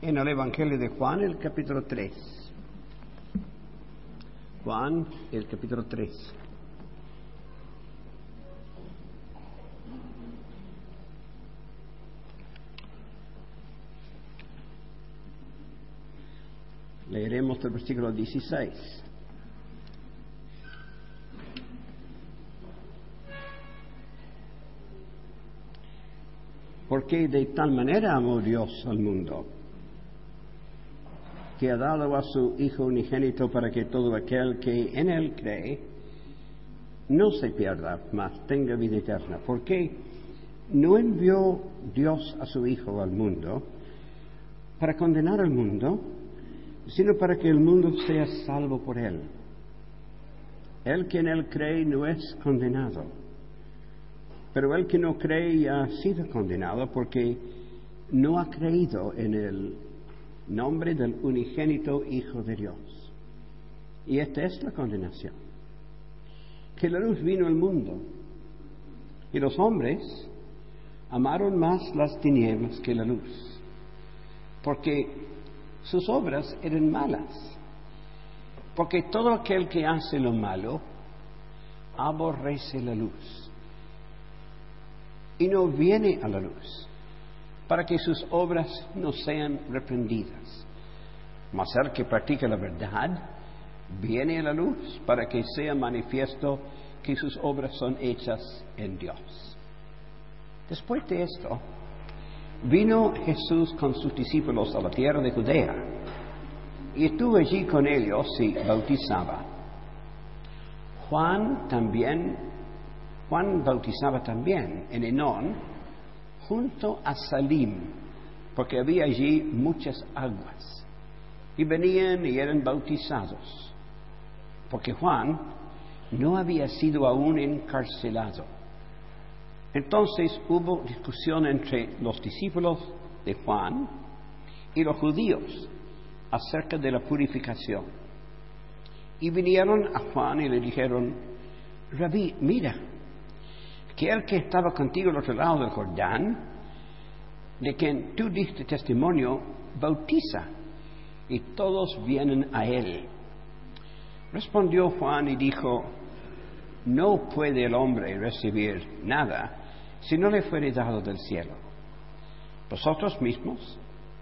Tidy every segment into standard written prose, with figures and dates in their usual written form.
en el Evangelio de Juan, el capítulo 3. Juan, el capítulo 3. Leeremos el versículo 16. Porque de tal manera amó Dios al mundo, que ha dado a su Hijo unigénito para que todo aquel que en Él cree no se pierda, mas tenga vida eterna. Porque no envió Dios a su Hijo al mundo para condenar al mundo, sino para que el mundo sea salvo por Él. El que en Él cree no es condenado, pero el que no cree ya ha sido condenado porque no ha creído en el nombre del unigénito Hijo de Dios. Y esta es la condenación: que la luz vino al mundo, y los hombres amaron más las tinieblas que la luz, porque sus obras eran malas. Porque todo aquel que hace lo malo aborrece la luz y no viene a la luz, para que sus obras no sean reprendidas. Mas el que practica la verdad viene a la luz, para que sea manifiesto que sus obras son hechas en Dios. Después de esto, vino Jesús con sus discípulos a la tierra de Judea, y estuvo allí con ellos y bautizaba. Juan bautizaba también en Enón, junto a Salim, porque había allí muchas aguas, y venían y eran bautizados, porque Juan no había sido aún encarcelado. Entonces hubo discusión entre los discípulos de Juan y los judíos acerca de la purificación. Y vinieron a Juan y le dijeron: Rabí, mira, que el que estaba contigo al otro lado del Jordán, de quien tú diste testimonio, bautiza, y todos vienen a él. Respondió Juan y dijo: no puede el hombre recibir nada si no le fuere dado del cielo. Vosotros mismos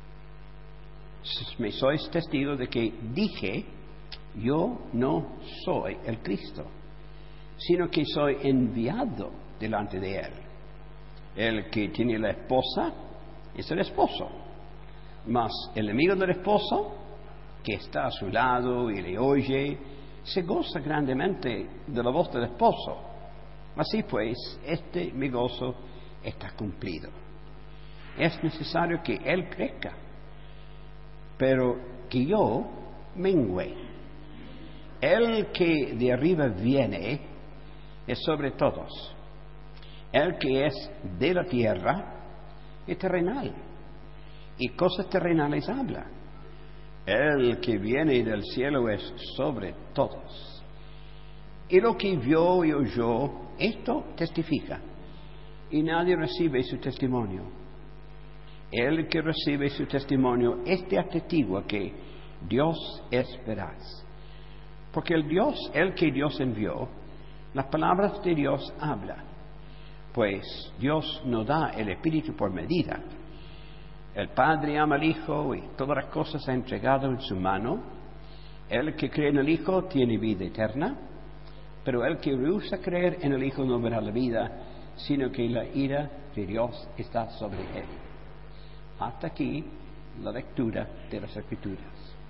me sois testigos de que dije: yo no soy el Cristo, sino que soy enviado delante de él. El que tiene la esposa es el esposo, mas el amigo del esposo, que está a su lado y le oye, se goza grandemente de la voz del esposo. Así pues, mi gozo está cumplido. Es necesario que él crezca, pero que yo mengüe. El que de arriba viene es sobre todos. El que es de la tierra es terrenal, y cosas terrenales habla. El que viene del cielo es sobre todos. Y lo que vio y oyó, esto testifica, y nadie recibe su testimonio. El que recibe su testimonio, atestigua que Dios es veraz. Porque el que Dios envió, las palabras de Dios habla. Pues Dios no da el Espíritu por medida. El Padre ama al Hijo y todas las cosas ha entregado en su mano. El que cree en el Hijo tiene vida eterna, pero el que rehúsa creer en el Hijo no verá la vida, sino que la ira de Dios está sobre él. Hasta aquí la lectura de las Escrituras.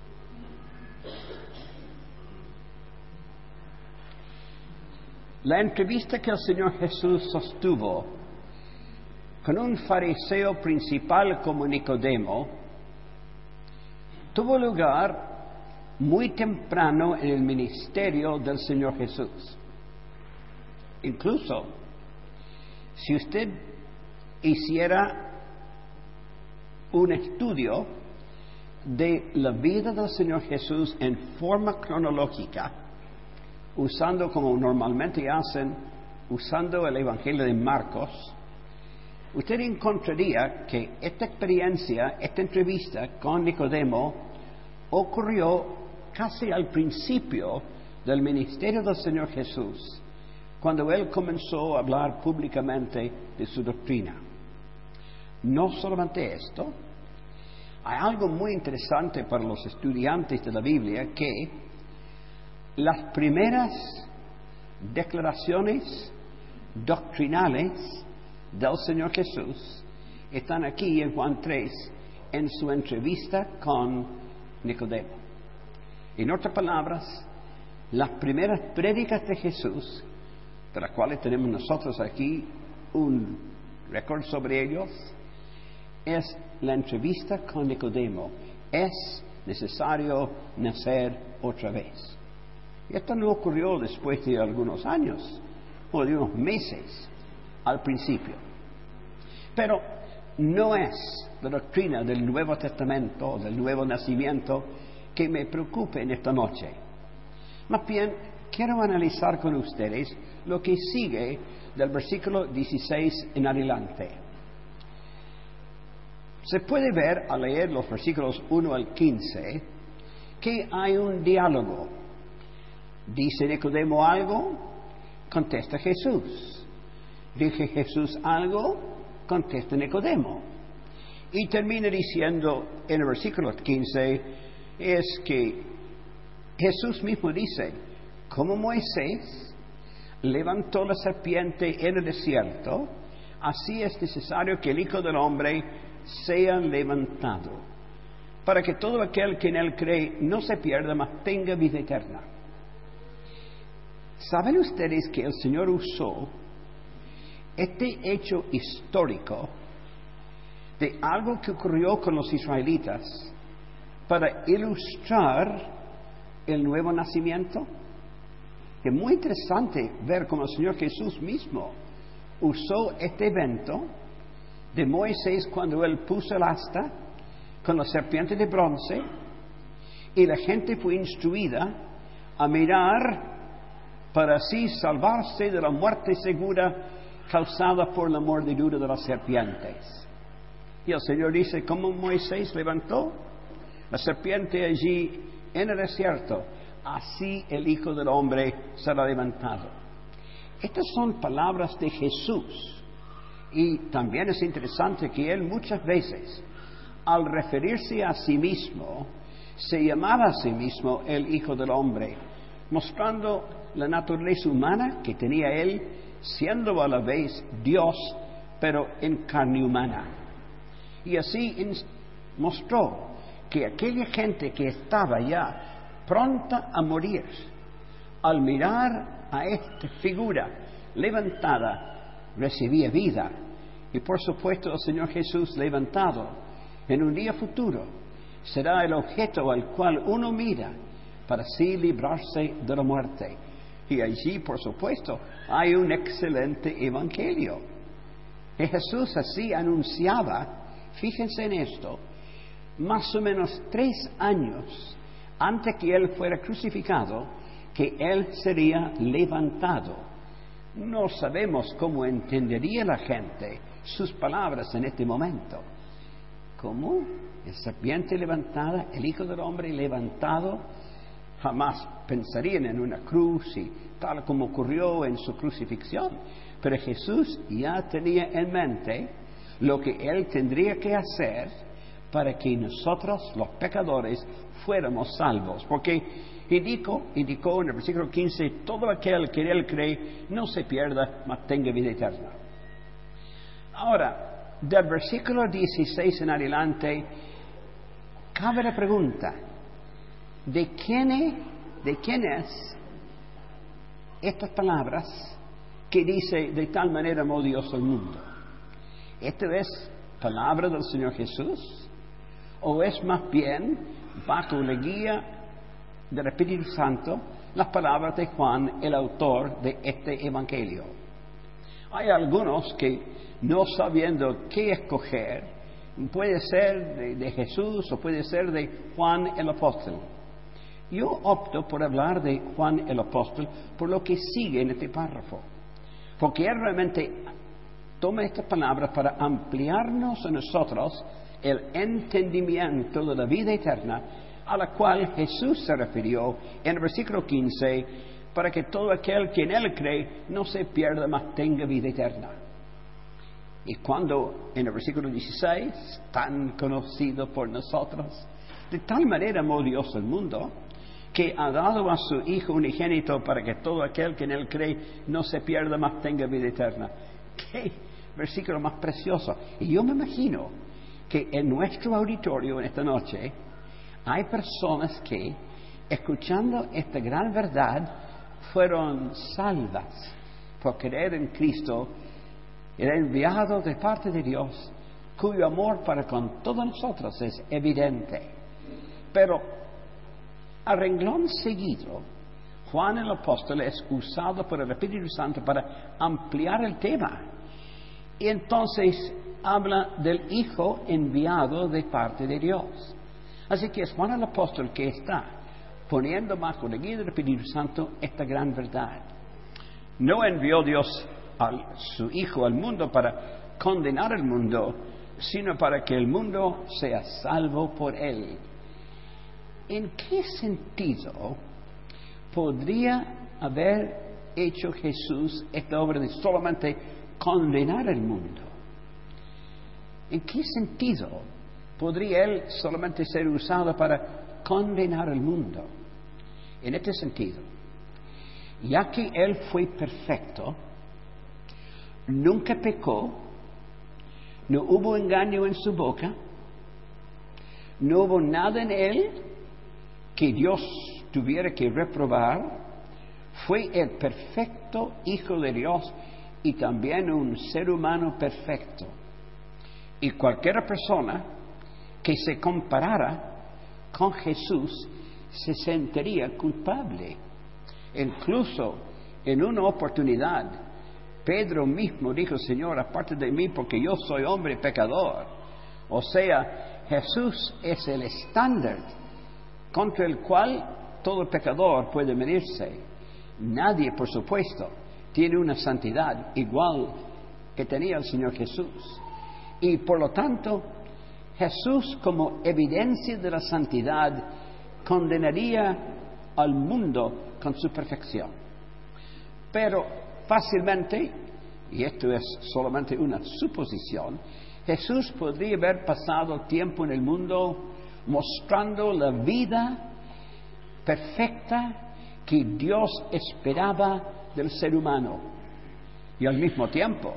La entrevista que el Señor Jesús sostuvo con un fariseo principal como Nicodemo tuvo lugar muy temprano en el ministerio del Señor Jesús. Incluso, si usted hiciera un estudio de la vida del Señor Jesús en forma cronológica, usando como normalmente hacen, usando el Evangelio de Marcos, usted encontraría que esta experiencia, esta entrevista con Nicodemo, ocurrió casi al principio del ministerio del Señor Jesús, cuando Él comenzó a hablar públicamente de su doctrina. No solamente esto, hay algo muy interesante para los estudiantes de la Biblia, que las primeras declaraciones doctrinales del Señor Jesús están aquí en Juan 3, en su entrevista con Nicodemo. En otras palabras, las primeras prédicas de Jesús, de las cuales tenemos nosotros aquí un récord sobre ellos, es la entrevista con Nicodemo. Es necesario nacer otra vez. Y esto no ocurrió después de algunos años o de unos meses al principio. Pero no es la doctrina del Nuevo Testamento, del nuevo nacimiento, que me preocupe en esta noche. Más bien, quiero analizar con ustedes lo que sigue del versículo 16 en adelante. Se puede ver al leer los versículos 1 al 15 que hay un diálogo. Dice Nicodemo algo, contesta Jesús. Dice Jesús algo, contesta Nicodemo. Y termina diciendo en el versículo 15 es que Jesús mismo dice, como Moisés levantó la serpiente en el desierto, así es necesario que el Hijo del Hombre sea levantado, para que todo aquel que en él cree no se pierda, mas tenga vida eterna. ¿Saben ustedes que el Señor usó este hecho histórico de algo que ocurrió con los israelitas para ilustrar el nuevo nacimiento? Es muy interesante ver cómo el Señor Jesús mismo usó este evento de Moisés cuando él puso el asta con la serpiente de bronce y la gente fue instruida a mirar para así salvarse de la muerte segura causada por la mordedura de las serpientes. Y el Señor dice, ¿cómo Moisés levantó la serpiente allí en el desierto? Así el Hijo del Hombre será levantado. Estas son palabras de Jesús. Y también es interesante que Él muchas veces, al referirse a sí mismo, se llamaba a sí mismo el Hijo del Hombre, mostrando la naturaleza humana que tenía Él, siendo a la vez Dios, pero en carne humana. Y así mostró que aquella gente que estaba ya pronta a morir, al mirar a esta figura levantada, recibía vida. Y por supuesto el Señor Jesús levantado en un día futuro será el objeto al cual uno mira para así librarse de la muerte. Y allí, por supuesto, hay un excelente evangelio. Y Jesús así anunciaba, fíjense en esto, más o menos 3 años antes que Él fuera crucificado, que Él sería levantado. No sabemos cómo entendería la gente sus palabras en este momento. ¿Cómo? La serpiente levantada, el Hijo del Hombre levantado. Jamás pensarían en una cruz y tal como ocurrió en su crucifixión. Pero Jesús ya tenía en mente lo que Él tendría que hacer para que nosotros, los pecadores, fuéramos salvos. Porque indicó en el versículo 15, todo aquel que en Él cree no se pierda, mas tenga vida eterna. Ahora, del versículo 16 en adelante, cabe la pregunta, ¿de quién es estas palabras que dice de tal manera amó Dios al mundo? ¿Esta es palabra del Señor Jesús? ¿O es más bien, bajo la guía del Espíritu Santo, las palabras de Juan, el autor de este Evangelio? Hay algunos que, no sabiendo qué escoger, puede ser de Jesús o puede ser de Juan el Apóstol. Yo opto por hablar de Juan el Apóstol por lo que sigue en este párrafo, porque él realmente toma estas palabras para ampliarnos a nosotros el entendimiento de la vida eterna a la cual Jesús se refirió en el versículo 15, para que todo aquel que en Él cree no se pierda, mas tenga vida eterna. Y cuando en el versículo 16, tan conocido por nosotros, de tal manera amó Dios el mundo, que ha dado a su Hijo unigénito para que todo aquel que en Él cree no se pierda, mas tenga vida eterna. ¡Qué versículo más precioso! Y yo me imagino que en nuestro auditorio en esta noche hay personas que, escuchando esta gran verdad, fueron salvas por creer en Cristo, el enviado de parte de Dios, cuyo amor para con todos nosotros es evidente. Pero a renglón seguido, Juan el apóstol es usado por el Espíritu Santo para ampliar el tema. Y entonces habla del Hijo enviado de parte de Dios. Así que es Juan el apóstol que está poniendo bajo la guía del Espíritu Santo esta gran verdad. No envió Dios a su Hijo al mundo para condenar al mundo, sino para que el mundo sea salvo por Él. ¿En qué sentido podría haber hecho Jesús esta obra de solamente condenar al mundo? ¿En qué sentido podría Él solamente ser usado para condenar al mundo? En este sentido, ya que Él fue perfecto, nunca pecó, no hubo engaño en su boca, no hubo nada en Él que Dios tuviera que reprobar, fue el perfecto Hijo de Dios y también un ser humano perfecto. Y cualquier persona que se comparara con Jesús se sentiría culpable. Incluso en una oportunidad, Pedro mismo dijo: Señor, aparte de mí, porque yo soy hombre pecador. O sea, Jesús es el estándar contra el cual todo pecador puede medirse. Nadie, por supuesto, tiene una santidad igual que tenía el Señor Jesús. Y por lo tanto, Jesús, como evidencia de la santidad, condenaría al mundo con su perfección. Pero fácilmente, y esto es solamente una suposición, Jesús podría haber pasado tiempo en el mundo mostrando la vida perfecta que Dios esperaba del ser humano, y al mismo tiempo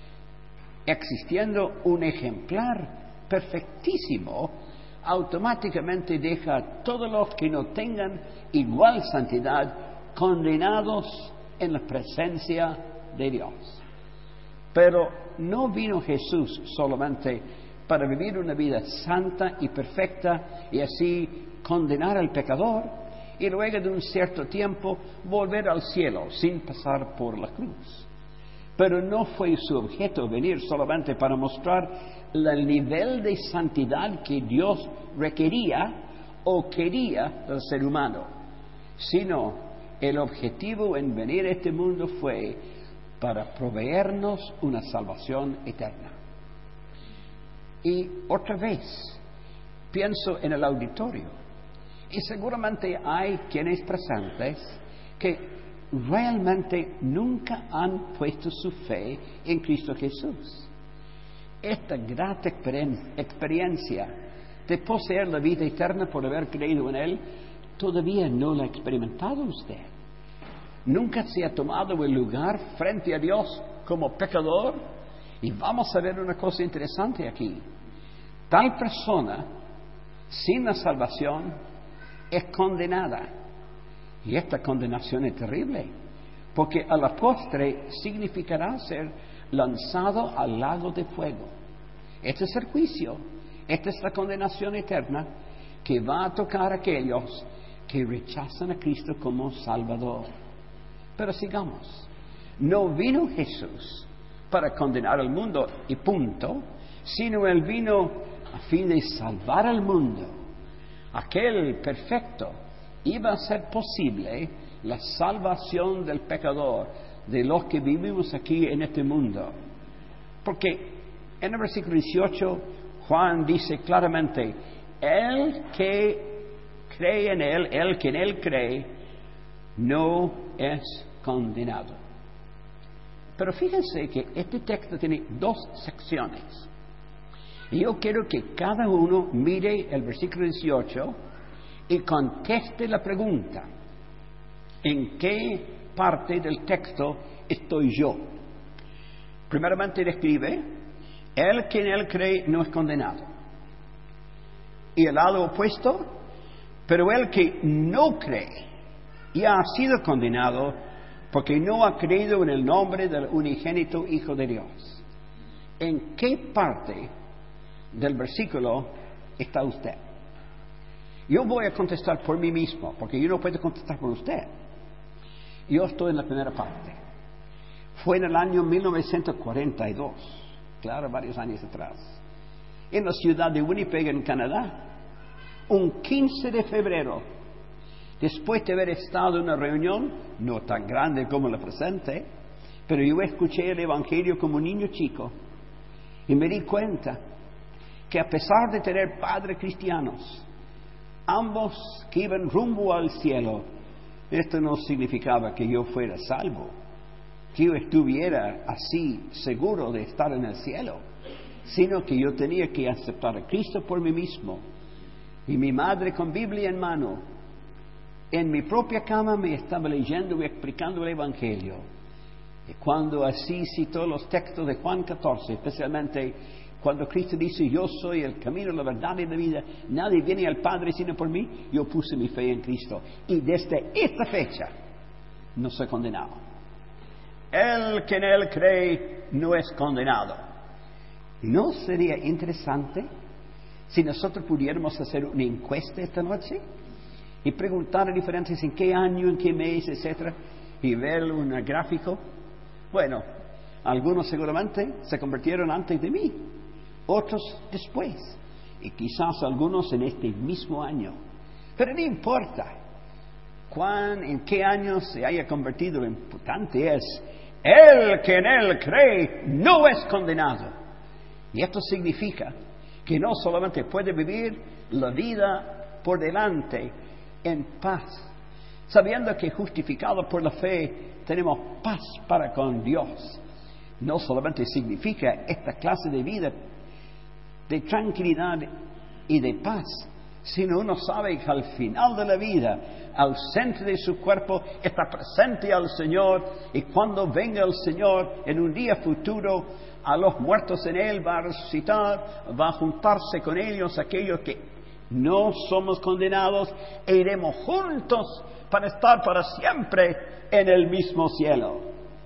existiendo un ejemplar perfectísimo, automáticamente deja a todos los que no tengan igual santidad condenados en la presencia de Dios. Pero no vino Jesús solamente para vivir una vida santa y perfecta y así condenar al pecador y luego de un cierto tiempo volver al cielo sin pasar por la cruz. Pero no fue su objeto venir solamente para mostrar el nivel de santidad que Dios requería o quería del ser humano, sino el objetivo en venir a este mundo fue para proveernos una salvación eterna. Y otra vez pienso en el auditorio, y seguramente hay quienes presentes que realmente nunca han puesto su fe en Cristo Jesús. Esta grata experiencia de poseer la vida eterna por haber creído en Él, todavía no la ha experimentado usted. Nunca se ha tomado el lugar frente a Dios como pecador. Y vamos a ver una cosa interesante aquí. Tal persona, sin la salvación, es condenada. Y esta condenación es terrible, porque a la postre significará ser lanzado al lago de fuego. Este es el juicio, esta es la condenación eterna que va a tocar a aquellos que rechazan a Cristo como Salvador. Pero sigamos. No vino Jesús para condenar al mundo y punto, sino Él vino a fin de salvar al mundo. Aquel perfecto iba a ser posible la salvación del pecador, de los que vivimos aquí en este mundo. Porque en el versículo 18 Juan dice claramente, el que cree en Él, el que en Él cree, no es condenado. Pero fíjense que este texto tiene dos secciones. Y yo quiero que cada uno mire el versículo 18 y conteste la pregunta: ¿en qué parte del texto estoy yo? Primeramente describe, el que en Él cree no es condenado. Y el lado opuesto, pero el que no cree ya ha sido condenado porque no ha creído en el nombre del unigénito Hijo de Dios. ¿En qué parte del versículo está usted? Yo voy a contestar por mí mismo, porque yo no puedo contestar por usted. Yo estoy en la primera parte. Fue en el año 1942, claro, varios años atrás, en la ciudad de Winnipeg, en Canadá, un 15 de febrero, después de haber estado en una reunión, no tan grande como la presente, pero yo escuché el Evangelio como niño chico y me di cuenta que a pesar de tener padres cristianos, ambos que iban rumbo al cielo, esto no significaba que yo fuera salvo, que yo estuviera así seguro de estar en el cielo, sino que yo tenía que aceptar a Cristo por mí mismo. Y mi madre, con Biblia en mano, en mi propia cama me estaba leyendo y explicando el Evangelio. Y cuando así citó los textos de Juan 14, especialmente cuando Cristo dice, yo soy el camino, la verdad y la vida, nadie viene al Padre sino por mí, yo puse mi fe en Cristo. Y desde esta fecha no soy condenado. El que en Él cree no es condenado. ¿No sería interesante si nosotros pudiéramos hacer una encuesta esta noche y preguntar a diferentes en qué año, en qué mes, etcétera, y ver un gráfico? Bueno, algunos seguramente se convirtieron antes de mí, otros después, y quizás algunos en este mismo año. Pero no importa en qué año se haya convertido, lo importante es, el que en Él cree no es condenado. Y esto significa que no solamente puede vivir la vida por delante en paz, sabiendo que justificado por la fe tenemos paz para con Dios. No solamente significa esta clase de vida de tranquilidad y de paz, sino uno sabe que al final de la vida, ausente de su cuerpo, está presente al Señor, y cuando venga el Señor en un día futuro, a los muertos en Él va a resucitar, va a juntarse con ellos aquellos que no somos condenados, e iremos juntos para estar para siempre en el mismo cielo.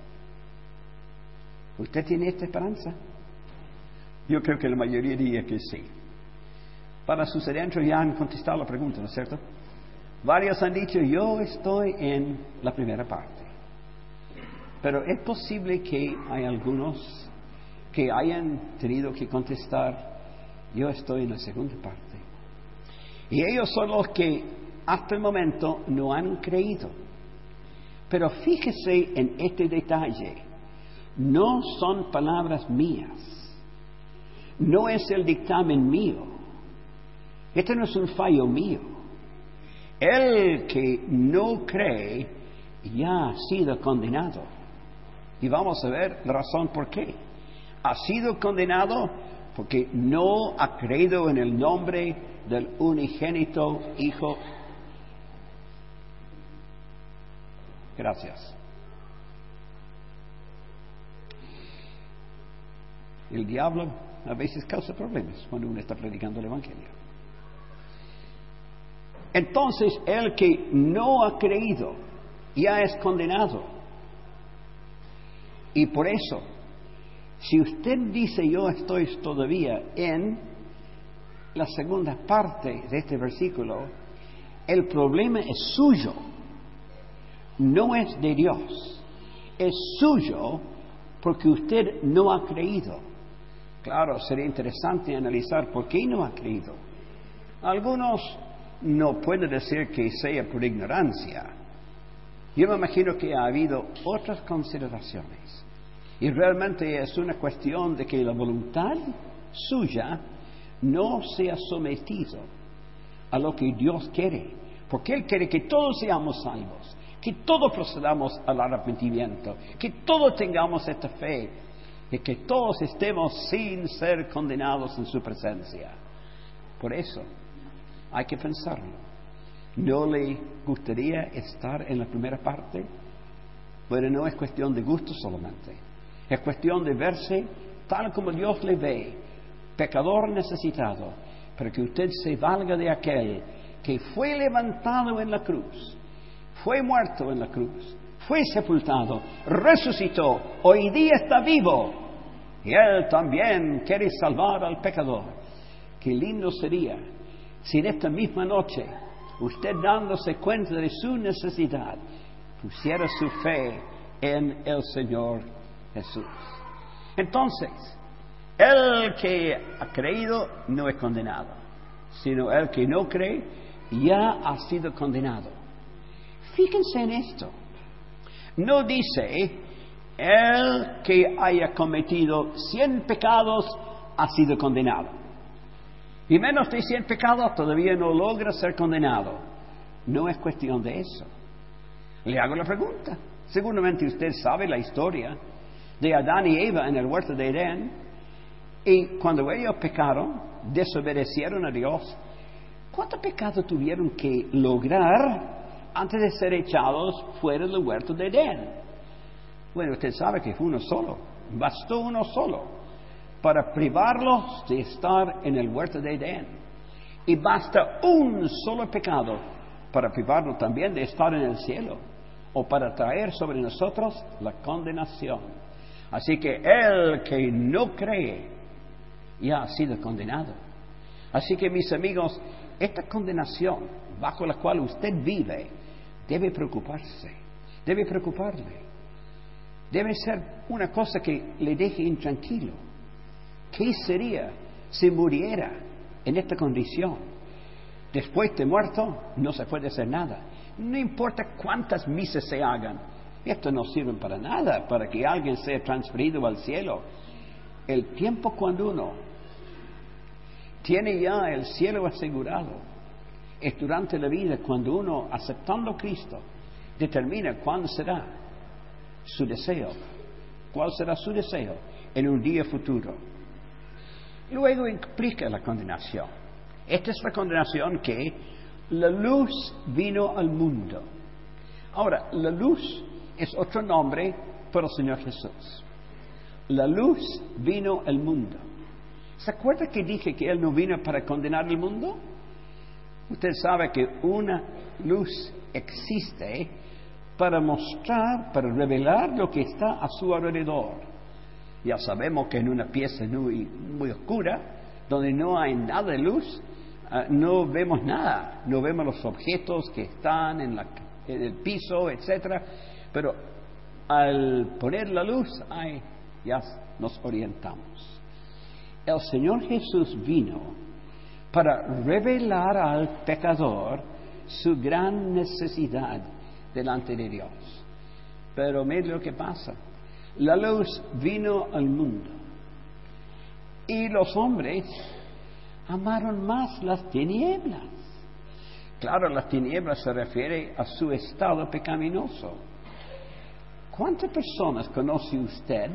¿Usted tiene esta esperanza? Yo creo que la mayoría diría que sí. Para sus adentros ya han contestado la pregunta, ¿no es cierto? Varios han dicho, yo estoy en la primera parte. Pero es posible que hay algunos que hayan tenido que contestar, yo estoy en la segunda parte. Y ellos son los que hasta el momento no han creído. Pero fíjese en este detalle, no son palabras mías, no es el dictamen mío, este no es un fallo mío. El que no cree ya ha sido condenado. Y vamos a ver la razón por qué. Ha sido condenado porque no ha creído en el nombre del unigénito Hijo. Gracias. El diablo a veces causa problemas cuando uno está predicando el Evangelio. Entonces, el que no ha creído ya es condenado. Y por eso, si usted dice yo estoy todavía en la segunda parte de este versículo, el problema es suyo, no es de Dios, es suyo porque usted no ha creído. Claro, sería interesante analizar por qué no ha creído. Algunos no pueden decir que sea por ignorancia. Yo me imagino que ha habido otras consideraciones. Y realmente es una cuestión de que la voluntad suya no sea sometido a lo que Dios quiere, porque Él quiere que todos seamos salvos, que todos procedamos al arrepentimiento, que todos tengamos esta fe y que todos estemos sin ser condenados en su presencia. Por eso hay que pensarlo. ¿No le gustaría estar en la primera parte? Bueno, no es cuestión de gusto solamente, es cuestión de verse tal como Dios le ve, pecador necesitado, para que usted se valga de aquel que fue levantado en la cruz, fue muerto en la cruz, fue sepultado, resucitó, hoy día está vivo, y Él también quiere salvar al pecador. Qué lindo sería si en esta misma noche usted, dándose cuenta de su necesidad, pusiera su fe en el Señor Jesús. Entonces, el que ha creído no es condenado, sino el que no cree ya ha sido condenado. Fíjense en esto. No dice, el que haya cometido 100 pecados ha sido condenado. Y menos de 100 pecados todavía no logra ser condenado. No es cuestión de eso. Le hago la pregunta. Seguramente usted sabe la historia de Adán y Eva en el huerto de Edén. Y cuando ellos pecaron, desobedecieron a Dios, ¿cuánto pecado tuvieron que lograr antes de ser echados fuera del huerto de Edén? Bueno, usted sabe que fue uno solo. Bastó uno solo para privarlos de estar en el huerto de Edén. Y basta un solo pecado para privarnos también de estar en el cielo, o para traer sobre nosotros la condenación. Así que el que no cree ya ha sido condenado. Así que, mis amigos, esta condenación bajo la cual usted vive debe preocuparse, debe preocuparle, debe ser una cosa que le deje intranquilo. ¿Qué sería si muriera en esta condición? Después de muerto no se puede hacer nada. No importa cuántas misas se hagan, esto no sirve para nada, para que alguien sea transferido al cielo. El tiempo cuando uno tiene ya el cielo asegurado es durante la vida, cuando uno, aceptando a Cristo, determina cuál será su deseo, cuál será su deseo en un día futuro. Luego implica la condenación. Esta es la condenación, que la luz vino al mundo. Ahora, la luz es otro nombre para el Señor Jesús. La luz vino al mundo. ¿Se acuerda que dije que Él no vino para condenar el mundo? Usted sabe que una luz existe para mostrar, para revelar lo que está a su alrededor. Ya sabemos que en una pieza muy oscura, donde no hay nada de luz, no vemos nada, no vemos los objetos que están en el piso, etcétera. Pero al poner la luz, ya nos orientamos. El Señor Jesús vino para revelar al pecador su gran necesidad delante de Dios. Pero mire lo que pasa. La luz vino al mundo y los hombres amaron más las tinieblas. Claro, las tinieblas se refiere a su estado pecaminoso. ¿Cuántas personas conoce usted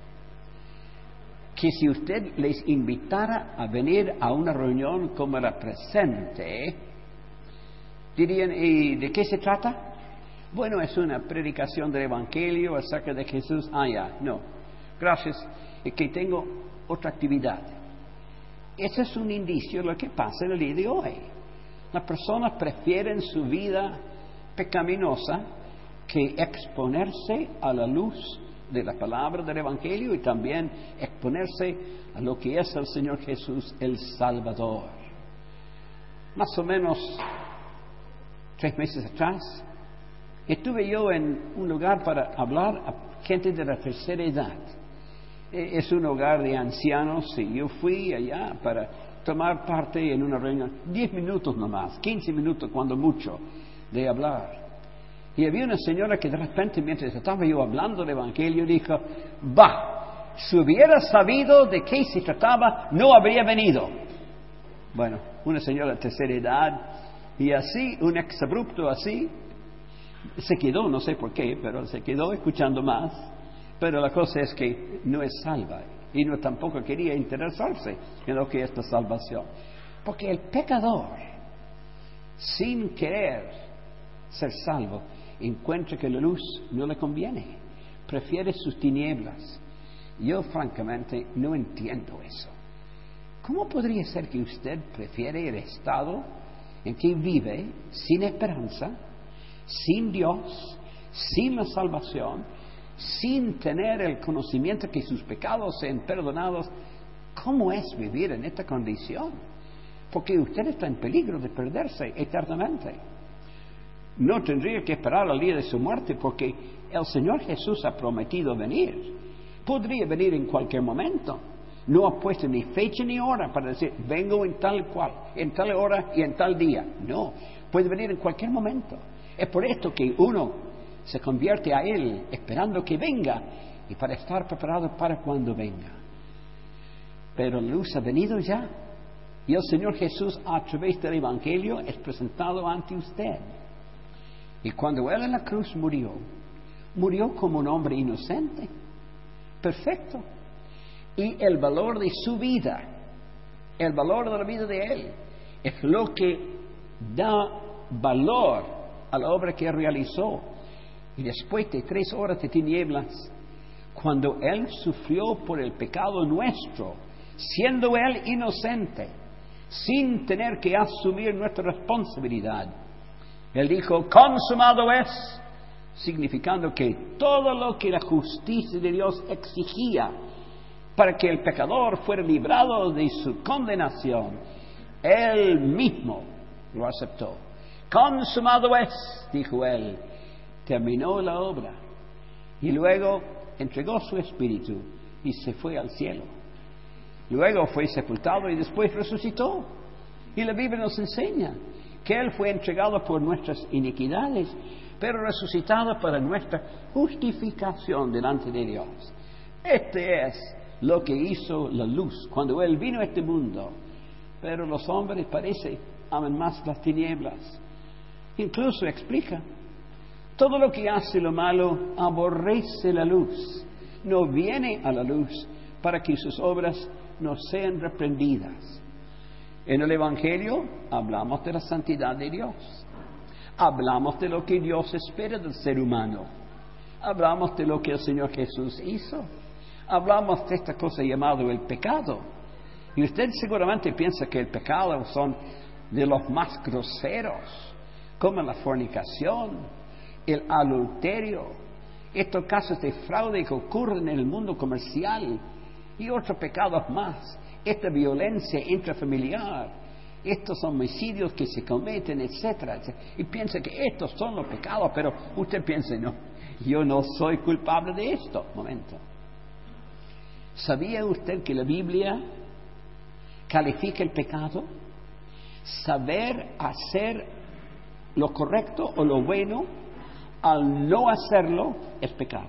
que si usted les invitara a venir a una reunión como la presente, dirían, ¿y de qué se trata? Bueno, es una predicación del Evangelio acerca de Jesús. No, gracias, es que tengo otra actividad. Ese es un indicio de lo que pasa en el día de hoy. Las personas prefieren su vida pecaminosa que exponerse a la luz de la palabra del Evangelio y también exponerse a lo que es el Señor Jesús, el Salvador. Más o menos 3 meses atrás, estuve yo en un lugar para hablar a gente de la tercera edad. Es un hogar de ancianos y yo fui allá para tomar parte en una reunión, 10 minutos nomás, 15 minutos cuando mucho, de hablar. Y había una señora que de repente, mientras estaba yo hablando del Evangelio, dijo, si hubiera sabido de qué se trataba, no habría venido. Bueno, una señora de tercera edad, y así, un exabrupto así, se quedó, no sé por qué, pero se quedó escuchando más. Pero la cosa es que no es salva, y no tampoco quería interesarse en lo que es la salvación. Porque el pecador, sin querer ser salvo, encuentra que la luz no le conviene, prefiere sus tinieblas. Yo francamente no entiendo eso. ¿Cómo podría ser que usted prefiere el estado en que vive sin esperanza, sin Dios, sin la salvación, sin tener el conocimiento que sus pecados sean perdonados? ¿Cómo es vivir en esta condición? Porque usted está en peligro de perderse eternamente. No tendría que esperar al día de su muerte, porque el Señor Jesús ha prometido venir. Podría venir en cualquier momento. No ha puesto ni fecha ni hora para decir, vengo en tal cual, en tal hora y en tal día. No, puede venir en cualquier momento. Es por esto que uno se convierte a Él esperando que venga y para estar preparado para cuando venga. Pero la luz ha venido ya, y el Señor Jesús, a través del Evangelio, es presentado ante usted. Y cuando Él en la cruz murió como un hombre inocente, perfecto. Y el valor de su vida, el valor de la vida de Él, es lo que da valor a la obra que Él realizó. Y después de 3 horas de tinieblas, cuando Él sufrió por el pecado nuestro, siendo Él inocente, sin tener que asumir nuestra responsabilidad, Él dijo, consumado es, significando que todo lo que la justicia de Dios exigía para que el pecador fuera librado de su condenación, Él mismo lo aceptó. Consumado es, dijo Él, terminó la obra. Y luego entregó su espíritu y se fue al cielo. Luego fue sepultado y después resucitó. Y la Biblia nos enseña que Él fue entregado por nuestras iniquidades, pero resucitado para nuestra justificación delante de Dios. Este es lo que hizo la luz cuando Él vino a este mundo. Pero los hombres parece aman más las tinieblas. Incluso explica, todo lo que hace lo malo aborrece la luz, no viene a la luz para que sus obras no sean reprendidas. En el Evangelio hablamos de la santidad de Dios, hablamos de lo que Dios espera del ser humano, hablamos de lo que el Señor Jesús hizo, hablamos de esta cosa llamada el pecado. Y usted seguramente piensa que el pecado son de los más groseros, como la fornicación, el adulterio, estos casos de fraude que ocurren en el mundo comercial y otros pecados más, esta violencia intrafamiliar, estos homicidios que se cometen, etcétera, etcétera. Y piensa que estos son los pecados, pero usted piensa, no, yo no soy culpable de esto. Momento. ¿Sabía usted que la Biblia califica el pecado? Saber hacer lo correcto o lo bueno, al no hacerlo, es pecado.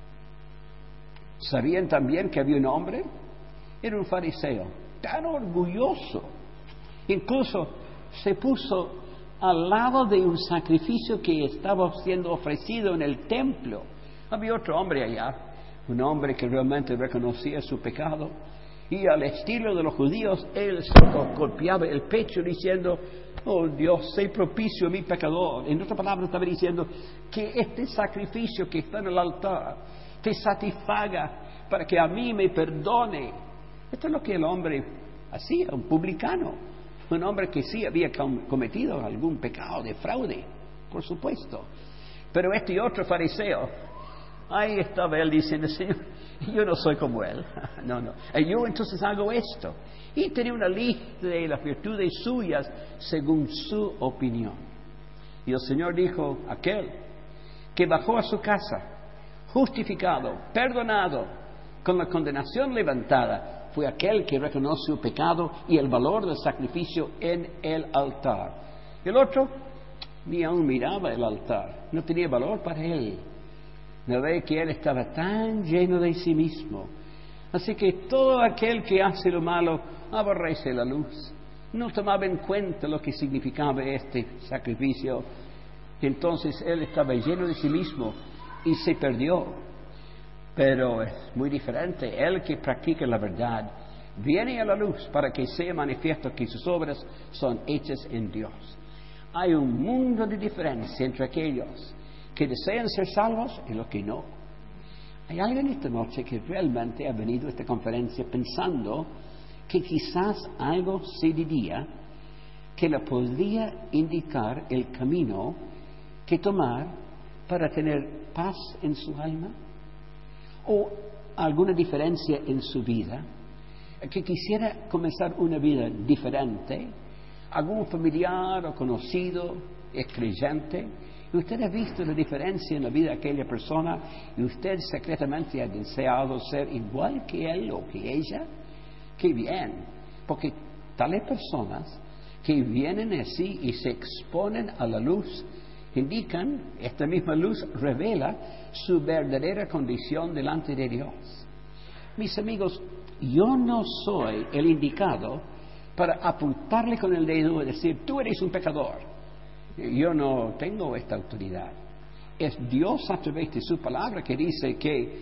¿Sabían también que había un hombre? Era un fariseo, tan orgulloso. Incluso se puso al lado de un sacrificio que estaba siendo ofrecido en el templo. Había otro hombre allá, un hombre que realmente reconocía su pecado. Y al estilo de los judíos, él se golpeaba el pecho diciendo, oh Dios, sé propicio a mi pecador. En otras palabras, estaba diciendo que este sacrificio que está en el altar te satisfaga para que a mí me perdone. Esto es lo que el hombre hacía, un publicano, un hombre que sí había cometido algún pecado de fraude, por supuesto. Pero este otro fariseo, ahí estaba él diciendo, Señor, yo no soy como él. No. Yo entonces hago esto. Y tenía una lista de las virtudes suyas según su opinión. Y el Señor dijo, aquel que bajó a su casa, justificado, perdonado, con la condenación levantada, fue aquel que reconoce su pecado y el valor del sacrificio en el altar. El otro ni aún miraba el altar, no tenía valor para él. No ve que él estaba tan lleno de sí mismo. Así que todo aquel que hace lo malo aborrece la luz. No tomaba en cuenta lo que significaba este sacrificio. Entonces él estaba lleno de sí mismo y se perdió. Pero es muy diferente. El que practica la verdad viene a la luz para que sea manifiesto que sus obras son hechas en Dios. Hay un mundo de diferencia entre aquellos que desean ser salvos y los que no. Hay alguien esta noche que realmente ha venido a esta conferencia pensando que quizás algo se diría que le podría indicar el camino que tomar para tener paz en su alma o alguna diferencia en su vida, que quisiera comenzar una vida diferente. Algún familiar o conocido es creyente y usted ha visto la diferencia en la vida de aquella persona y usted secretamente ha deseado ser igual que él o que ella. ¡Qué bien! Porque tales personas que vienen así y se exponen a la luz indican, esta misma luz revela su verdadera condición delante de Dios. Mis amigos, yo no soy el indicado para apuntarle con el dedo y decir, tú eres un pecador. Yo no tengo esta autoridad. Es Dios a través de su palabra que dice que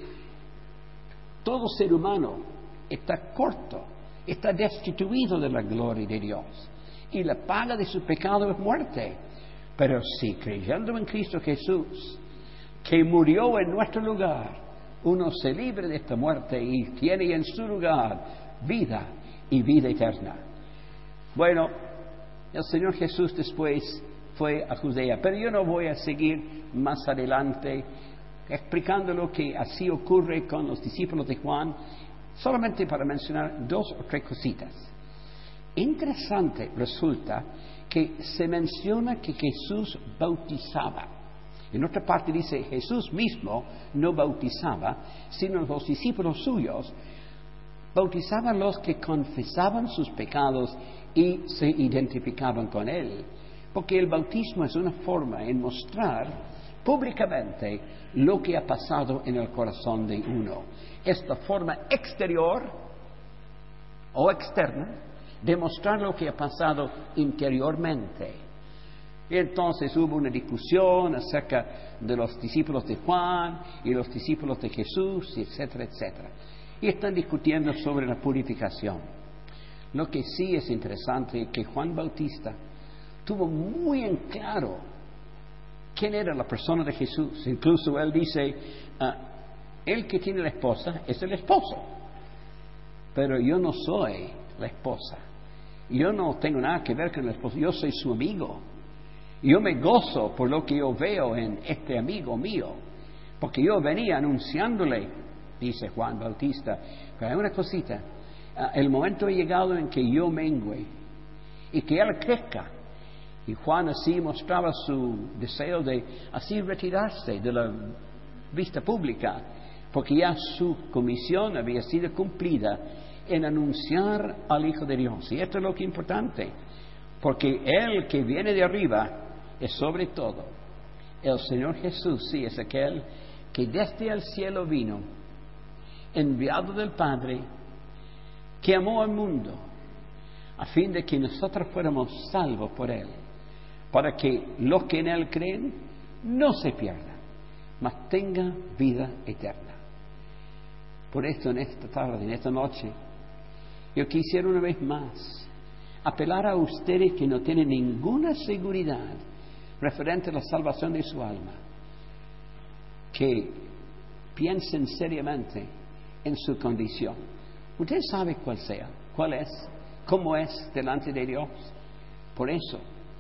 todo ser humano está corto, está destituido de la gloria de Dios. Y la paga de su pecado es muerte. Pero si creyendo en Cristo Jesús, que murió en nuestro lugar, uno se libre de esta muerte y tiene en su lugar vida y vida eterna. Bueno, el Señor Jesús después fue a Judea, pero yo no voy a seguir más adelante explicando lo que así ocurre con los discípulos de Juan, solamente para mencionar 2 o 3 cositas. Interesante resulta que se menciona que Jesús bautizaba. En otra parte dice, Jesús mismo no bautizaba, sino los discípulos suyos bautizaban los que confesaban sus pecados y se identificaban con Él. Porque el bautismo es una forma en mostrar públicamente lo que ha pasado en el corazón de uno. Es la forma exterior o externa de mostrar lo que ha pasado interiormente. Y entonces hubo una discusión acerca de los discípulos de Juan y los discípulos de Jesús, etcétera, etcétera. Y están discutiendo sobre la purificación. Lo que sí es interesante es que Juan Bautista tuvo muy en claro quién era la persona de Jesús. Incluso él dice, el que tiene la esposa es el esposo, pero yo no soy la esposa. Yo no tengo nada que ver con el esposo, yo soy su amigo. Yo me gozo por lo que yo veo en este amigo mío, porque yo venía anunciándole, dice Juan Bautista, pero hay una cosita, el momento ha llegado en que yo mengüe y que él crezca. Y Juan así mostraba su deseo de así retirarse de la vista pública, porque ya su comisión había sido cumplida en anunciar al Hijo de Dios. Y esto es lo que es importante, porque Él que viene de arriba es sobre todo. El Señor Jesús sí es aquel que desde el cielo vino, enviado del Padre, que amó al mundo, a fin de que nosotros fuéramos salvos por Él, para que los que en Él creen no se pierdan, mas tengan vida eterna. Por esto en esta tarde, en esta noche, yo quisiera una vez más apelar a ustedes que no tienen ninguna seguridad referente a la salvación de su alma, que piensen seriamente en su condición. Usted sabe cuál es, cómo es delante de Dios. Por eso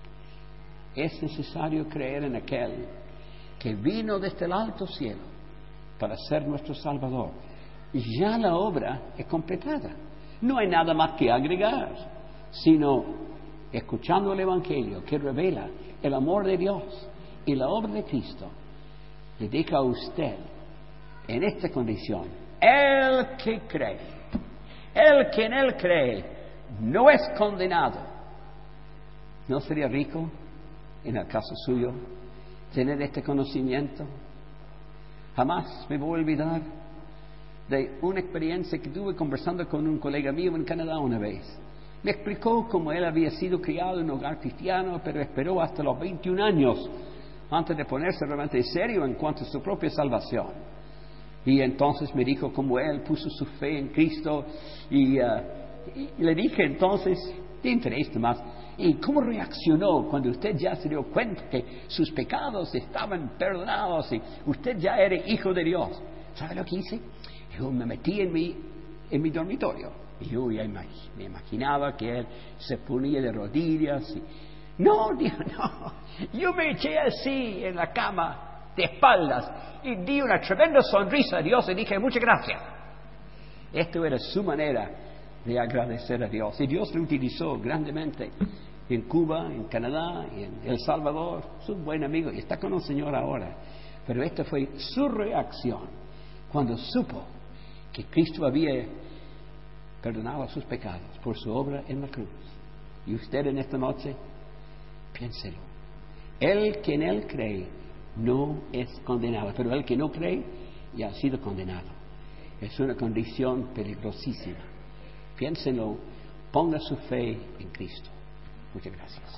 es necesario creer en aquel que vino desde el alto cielo para ser nuestro Salvador. Ya la obra es completada. No hay nada más que agregar, sino escuchando el Evangelio que revela el amor de Dios y la obra de Cristo. Le diga a usted, en esta condición, el que cree, el que en Él cree, no es condenado. ¿No sería rico en el caso suyo, tener este conocimiento. Jamás me voy a olvidar de una experiencia que tuve conversando con un colega mío en Canadá una vez. Me explicó cómo él había sido criado en un hogar cristiano, pero esperó hasta los 21 años antes de ponerse realmente serio en cuanto a su propia salvación. Y entonces me dijo cómo él puso su fe en Cristo y le dije entonces, de interés más, ¿y cómo reaccionó cuando usted ya se dio cuenta que sus pecados estaban perdonados y usted ya era hijo de Dios? ¿Sabe lo que hice? Yo me metí en mi dormitorio y yo ya me imaginaba que él se ponía de rodillas y... No, dijo, no. Yo me eché así en la cama, de espaldas, y di una tremenda sonrisa a Dios y dije, muchas gracias. Esto era su manera de agradecer a Dios. Y Dios lo utilizó grandemente en Cuba, en Canadá, y en El Salvador. Es un buen amigo y está con el Señor ahora. Pero esta fue su reacción cuando supo que Cristo había perdonado sus pecados por su obra en la cruz. Y usted en esta noche, piénselo. El que en Él cree no es condenado, pero el que no cree ya ha sido condenado. Es una condición peligrosísima. Piénselo, ponga su fe en Cristo. Muchas gracias.